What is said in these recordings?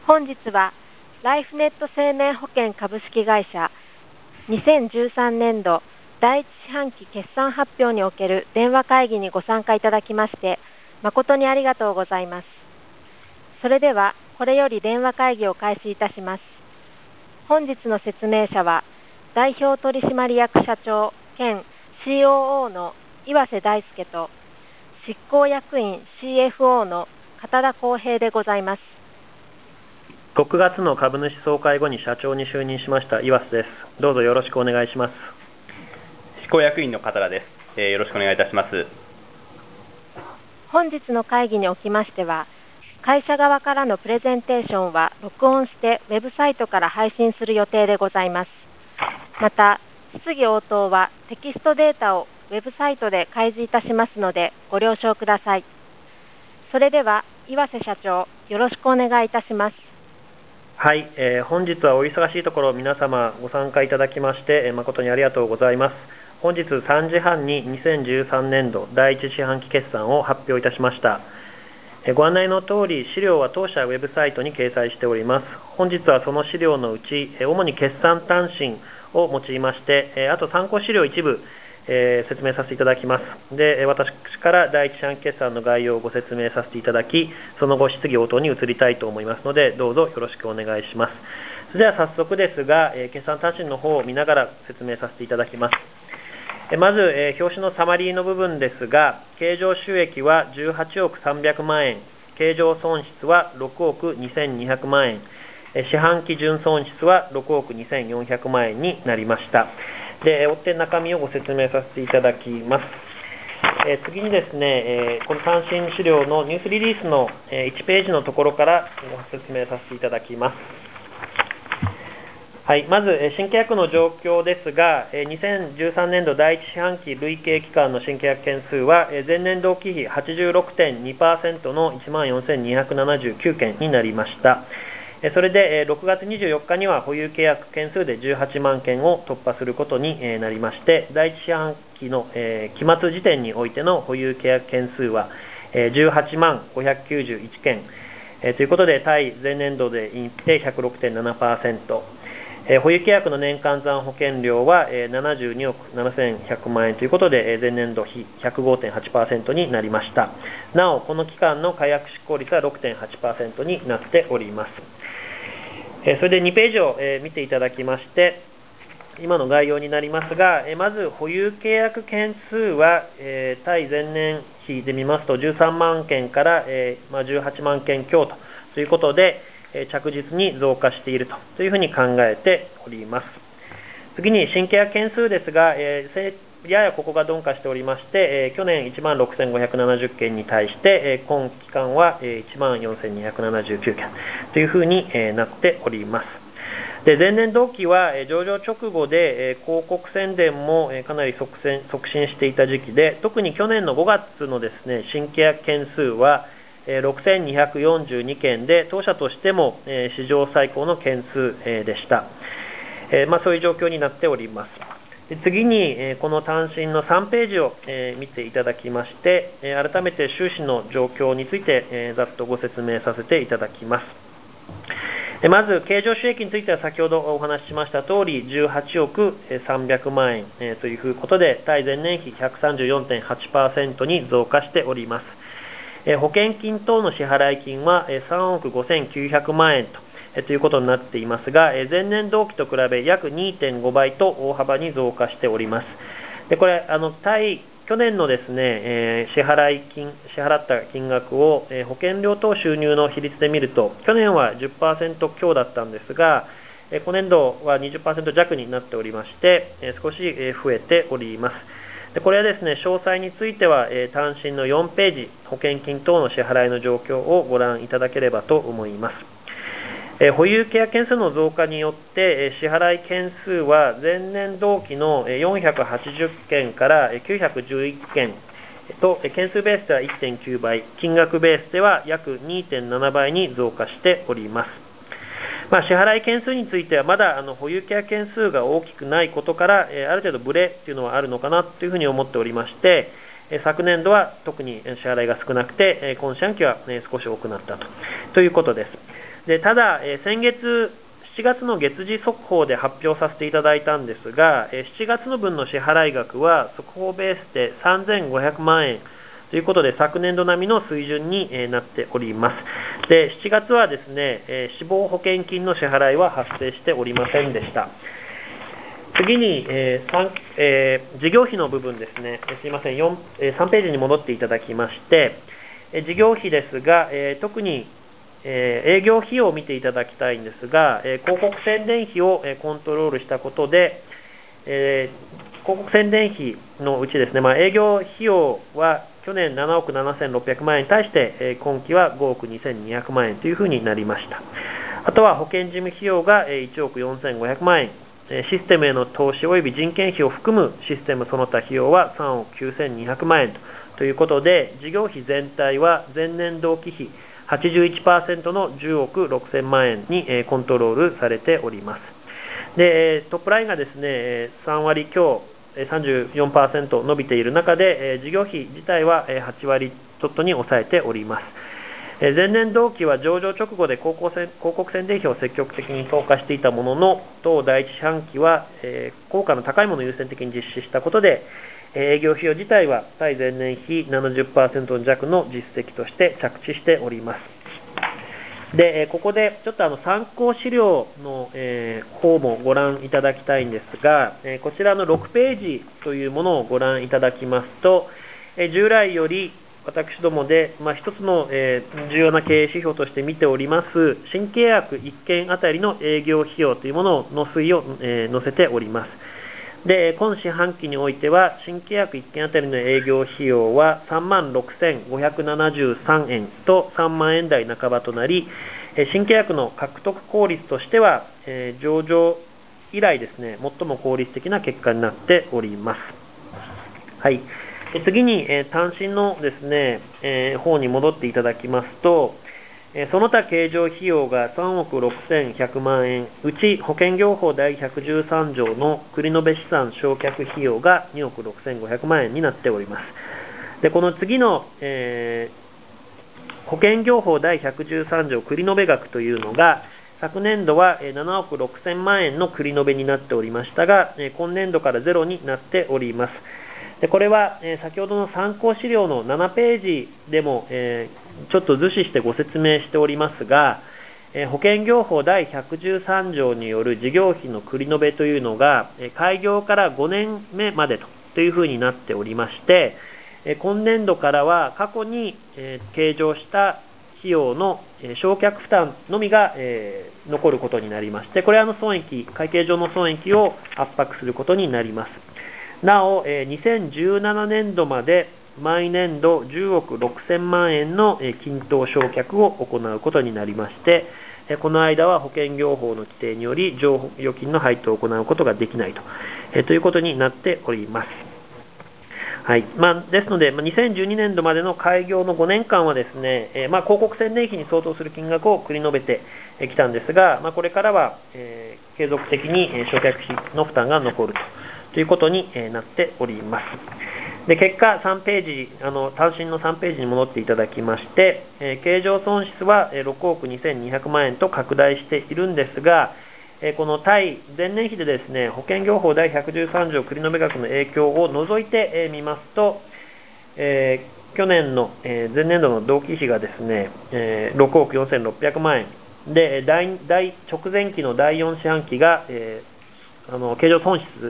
本日はライフネット生命保険株式会社2013年度第一四半期決算発表における電話会議にご参加いただきまして誠にありがとうございます。それではこれより電話会議を開始いたします。本日の説明者は代表取締役社長兼 COO の岩瀬大輔と執行役員 CFO の片田康平でございます。 6月の株主総会後に社長に就任しました岩瀬です。どうぞよろしくお願いします。 執行役員の片田です。よろしくお願いいたします。 本日の会議におきましては、会社側からのプレゼンテーションは録音してウェブサイトから配信する予定でございます。また、質疑応答はテキストデータをウェブサイトで開示いたしますのでご了承ください。それでは岩瀬社長、よろしくお願いいたします。 はい、本日はお忙しいところ皆様ご参加いただきまして、誠にありがとうございます。本日3時半に2013年度第一四半期決算を発表いたしました。ご案内の通り、資料は当社ウェブサイトに掲載しております。本日はその資料のうち、主に決算単身を用いまして、あと参考資料一部、説明させていただきます。で、私から第一四半期決算の概要をご説明させていただき、その後質疑応答に移りたいと思いますので、どうぞよろしくお願いします。それでは早速ですが、決算単身の方を見ながら説明させていただきます。まず、表紙のサマリーの部分ですが、経常収益は18億300万円、経常損失は6億2200万円、四半期純損失は6億2400万円になりました。で、追って中身をご説明させていただきます。次にですね、この単身資料のニュースリリースの1ページのところからご説明させていただきます。はい、まず新契約の状況ですが、2013年度第一四半期累計期間の新契約件数は前年同期比 86.2% の 14,279 件になりました。それで6月24日には保有契約件数で18万件を突破することになりまして、第一四半期の期末時点においての保有契約件数は18万591件ということで、対前年度でいって 106.7%、保有契約の年間残保険料は72億7100万円ということで、前年度比 105.8% になりました。なお、この期間の解約執行率は 6.8% になっております。それで2ページを見ていただきまして、今の概要になりますが、まず保有契約件数は対前年比で見ますと13万件から18万件強ということで、着実に増加しているというふうに考えております。次に新契約件数ですが、ややここが鈍化しておりまして、去年1万6570件に対して、今期間は1万4279件というふうになっております。で、前年同期は上場直後で広告宣伝もかなり促進していた時期で、特に去年の5月のですね、新契約件数は6242件で、当社としても史上最高の件数でした。そういう状況になっております。で、次にこの単身の3ページを見ていただきまして、改めて収支の状況についてざっとご説明させていただきます。まず経常収益については先ほどお話ししました通り18億300万円ということで、対前年比 134.8% に増加しております。保険金等の支払い金は3億5900万円ということになっていますが、前年同期と比べ約 2.5 倍と大幅に増加しております。で、これ去年のですね、支払った金額を保険料等収入の比率で見ると、去年は 10% 強だったんですが、今年度は 20% 弱になっておりまして、少し増えております。で、これはですね、詳細については単身の4ページ、保険金等の支払いの状況をご覧いただければと思います。保有契約件数の増加によって支払い件数は前年同期の480件から911件と、件数ベースでは 1.9 倍、金額ベースでは約 2.7 倍に増加しております。支払い件数についてはまだ保有契約件数が大きくないことから、ある程度ブレというのはあるのかなというふうに思っておりまして、昨年度は特に支払いが少なくて、今四半期は少し多くなったということです。 でただ、先月7月の月次速報で発表させていただいたんですが、7月の分の支払い額は速報ベースで3500万円ということで、昨年度並みの水準になっております。で7月はですね、死亡保険金の支払いは発生しておりませんでした。次に、事業費の部分ですね、すいません、3ページに戻っていただきまして、事業費ですが、特に営業費用を見ていただきたいんですが、広告宣伝費をコントロールしたことで、広告宣伝費のうちですね、営業費用は去年7億7600万円に対して、今期は5億2200万円というふうになりました。あとは保険事務費用が1億4500万円、システムへの投資及び人件費を含むシステムその他費用は3億9200万円ということで、事業費全体は前年同期比 81% の10億6000万円にコントロールされております。でトップラインがですね3割強 34% 伸びている中で、事業費自体は8割ちょっとに抑えております。前年同期は上場直後で広告宣伝費を積極的に投下していたものの、当第一四半期は効果の高いものを優先的に実施したことで、営業費用自体は対前年比 70% 弱の実績として着地しております。でここでちょっと参考資料の方もご覧いただきたいんですが、こちらの6ページというものをご覧いただきますと、従来より私どもで、一つの重要な経営指標として見ております新契約1件あたりの営業費用というものの推移を載せております。で今四半期においては新契約1件あたりの営業費用は3万6573円と3万円台半ばとなり、新契約の獲得効率としては上場以来ですね最も効率的な結果になっております。はい、次に単身のですね方に戻っていただきますと、その他経常費用が3億6100万円、うち保険業法第113条の繰延資産償却費用が2億6500万円になっております。でこの次の、保険業法第113条繰延額というのが、昨年度は7億6000万円の繰延になっておりましたが、今年度からゼロになっております。でこれは先ほどの参考資料の7ページでもちょっと図示してご説明しておりますが、保険業法第113条による事業費の繰延というのが開業から5年目までというふうになっておりまして、今年度からは過去に計上した費用の償却負担のみが残ることになりまして、これは損益、会計上の損益を圧迫することになります。なお、2017年度まで毎年度10億6000万円の均等償却を行うことになりまして、この間は保険業法の規定により剰余金の配当を行うことができないということになっております。はい、ですので、2012年度までの開業の5年間はですね、広告宣伝費に相当する金額を繰り延べてきたんですが、これからは継続的に償却費の負担が残るということになっております。で結果、3ページ単身の3ページに戻っていただきまして、経常損失は6億2200万円と拡大しているんですが、この対前年比でですね保険業法第113条繰延額の影響を除いてみますと、去年の前年度の同期比がですね6億4600万円で、直前期の第4四半期が経常損失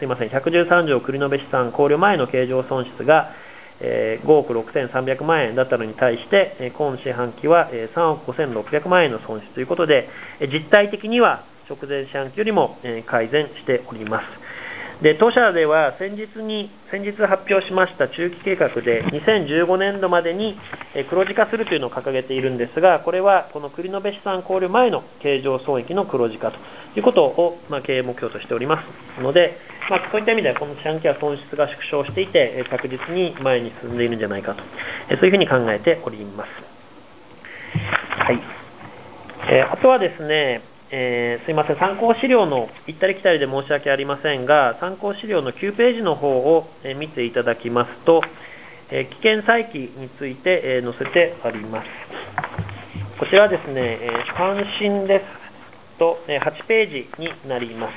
113条繰延資産考慮前の経常損失が5億6300万円だったのに対して、今四半期は3億5600万円の損失ということで、実態的には直前四半期よりも改善しております。で当社では先日発表しました中期計画で2015年度までに黒字化するというのを掲げているんですが、これはこの繰延資産考慮前の経常損益の黒字化ということを経営目標としておりますので、そういった意味ではこの四半期は損失が縮小していて確実に前に進んでいるんじゃないかと、そういうふうに考えております。はい、あとはですね、すいません、参考資料の行ったり来たりで申し訳ありませんが、参考資料の9ページの方を見ていただきますと、危険再起について載せてあります。 こちらはですね、単身ですと8ページになります。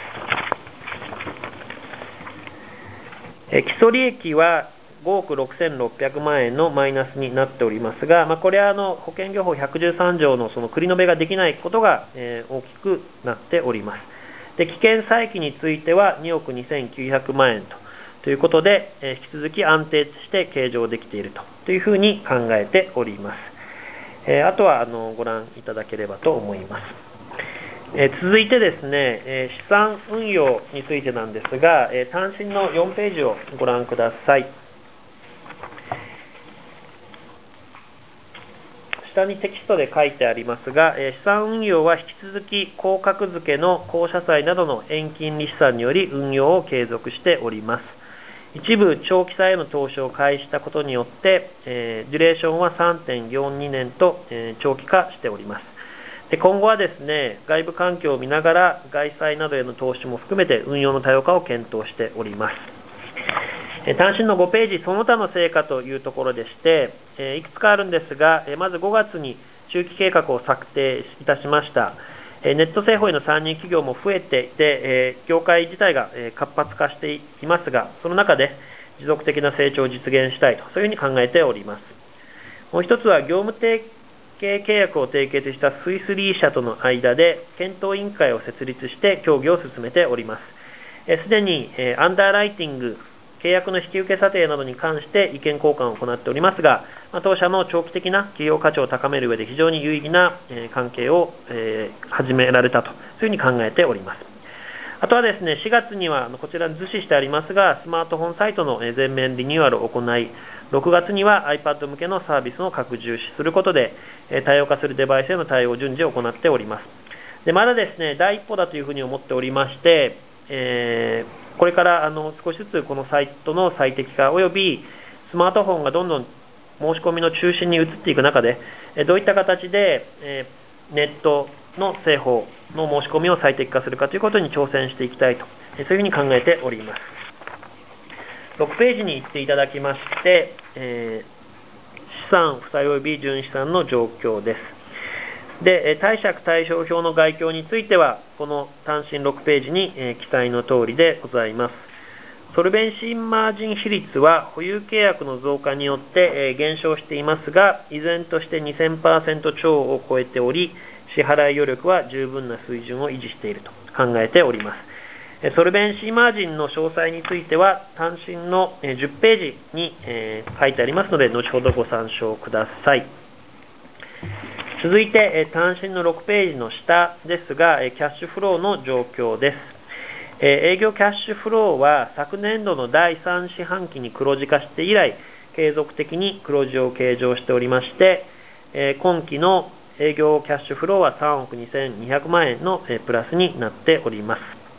基礎利益は5億6600万円のマイナスになっておりますが、これは保険業法113条のその繰り延べができないことが大きくなっております。で、危険債機については2億2900万円ということで、引き続き安定して計上できているというふうに考えております。あとはご覧いただければと思います。続いてですね、資産運用についてなんですが、単身の4ページをご覧ください。下にテキストで書いてありますが、資産運用は引き続き高格付けの公社債などの遠金利資産により運用を継続しております。一部長期債への投資を開始したことによって、デュレーションは 3.42 年と、長期化しております。で、今後はですね、外部環境を見ながら外債などへの投資も含めて運用の多様化を検討しております。単身の5ページ、その他の成果というところでして、いくつかあるんですが、まず5月に中期計画を策定いたしました。ネット製法への参入企業も増えていて、業界自体が活発化していますが、その中で持続的な成長を実現したいと、そういうふうに考えております。もう一つは、業務提携契約を締結したスイスリー社との間で検討委員会を設立して協議を進めております。すでにアンダーライティング、契約の引き受け査定などに関して意見交換を行っておりますが、当社の長期的な企業価値を高める上で非常に有意義な関係を始められたと、そういうふうに考えております。あとはですね、4月にはこちらに図示してありますが、スマートフォンサイトの全面リニューアルを行い、6月には iPad 向けのサービスを拡充することで、多様化するデバイスへの対応を順次行っております。で、まだですね、第一歩だというふうに思っておりまして、これから少しずつこのサイトの最適化およびスマートフォンがどんどん申し込みの中心に移っていく中で、どういった形でネットの製法の申し込みを最適化するかということに挑戦していきたいと、そういうふうに考えております。6ページに行っていただきまして、資産負債及び純資産の状況です。で、貸借対照表の概況については、この単身6ページに記載の通りでございます。ソルベンシーマージン比率は保有契約の増加によって減少していますが、依然として 2000% 超を超えており、支払い余力は十分な水準を維持していると考えております。ソルベンシーマージンの詳細については、単身の10ページに書いてありますので、後ほどご参照ください。続いて、単身の6ページの下ですが、キャッシュフローの状況です。営業キャッシュフローは昨年度の第3四半期に黒字化して以来、継続的に黒字を計上しておりまして、今期の営業キャッシュフローは3億2200万円のプラスになっております。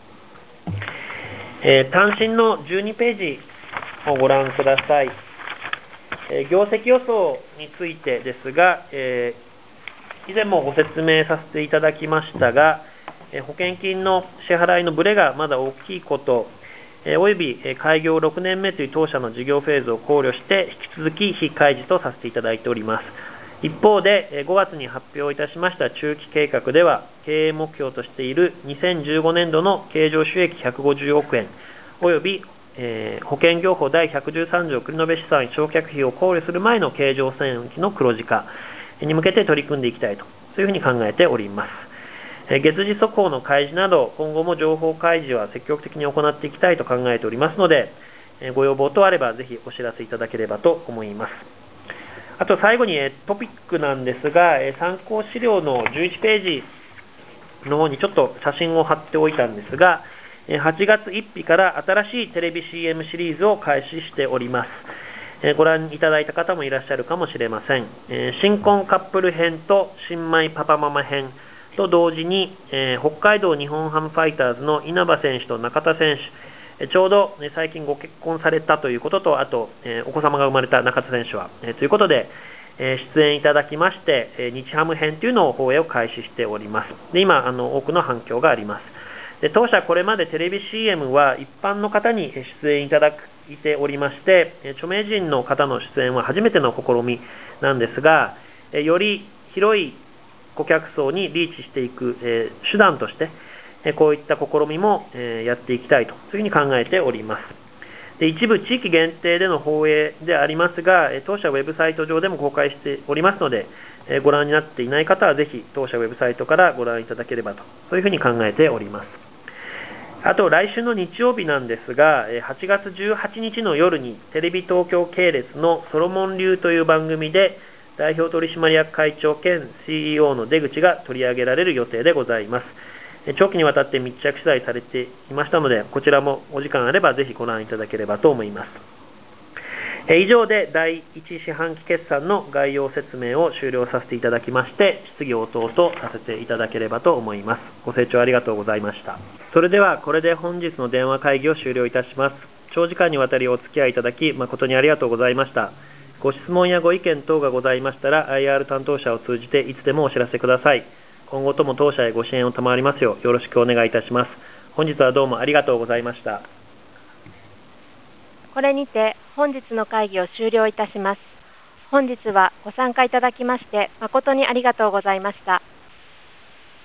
単身の12ページをご覧ください。業績予想についてですが、以前もご説明させていただきましたが、保険金の支払いのブレがまだ大きいこと、および開業6年目という当社の事業フェーズを考慮して、引き続き非開示とさせていただいております。一方で、5月に発表いたしました中期計画では、経営目標としている2015年度の経常収益150億円、および保険業法第113条繰り延べ資産償却費を考慮する前の経常損益の黒字化に向けて取り組んでいきたいと、そういうふうに考えております。月次速報の開示など、今後も情報開示は積極的に行っていきたいと考えておりますので、ご要望等あればぜひお知らせいただければと思います。あと最後にトピックなんですが、参考資料の11ページの方にちょっと写真を貼っておいたんですが、8月1日から新しいテレビ CM シリーズを開始しております。ご覧いただいた方もいらっしゃるかもしれません。新婚カップル編と新米パパママ編と同時に、北海道日本ハムファイターズの稲葉選手と中田選手、ちょうど最近ご結婚されたということと、あとお子様が生まれた中田選手は、ということで、出演いただきまして、日ハム編というのを放映を開始しております。で、今多くの反響があります。で、当社これまでテレビ CM は一般の方に出演いただいておりまして、著名人の方の出演は初めての試みなんですが、より広い顧客層にリーチしていく、手段として、こういった試みも、やっていきたいと、そういうふうに考えております。で、一部地域限定での放映でありますが、当社ウェブサイト上でも公開しておりますので、ご覧になっていない方はぜひ当社ウェブサイトからご覧いただければと、そういうふうに考えております。あと、来週の日曜日なんですが、8月18日の夜にテレビ東京系列のソロモン流という番組で、代表取締役会長兼 CEO の出口が取り上げられる予定でございます。長期にわたって密着取材されていましたので、こちらもお時間あればぜひご覧いただければと思います。以上で第1四半期決算の概要説明を終了させていただきまして、質疑応答とさせていただければと思います。ご清聴ありがとうございました。それではこれで本日の電話会議を終了いたします。長時間にわたりお付き合いいただき誠にありがとうございました。ご質問やご意見等がございましたら IR 担当者を通じていつでもお知らせください。今後とも当社へご支援を賜りますようよろしくお願いいたします。本日はどうもありがとうございました。 これにて本日の会議を終了いたします。本日はご参加いただきまして誠にありがとうございました。